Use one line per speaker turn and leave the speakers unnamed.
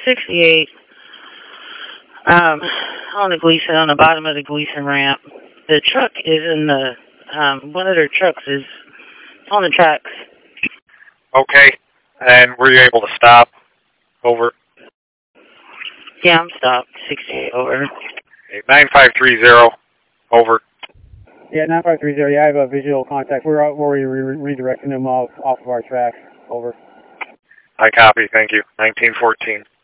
68. On the Gleason, on the bottom of the Gleason ramp. The truck is in the, one of their trucks is on the tracks.
Okay. And were you able to stop? Over.
Yeah, I'm stopped. 68, over.
Okay, 9530, over.
Yeah, 9530, yeah, I have a visual contact. We're redirecting them off of our tracks, over.
I copy, thank you. 1914.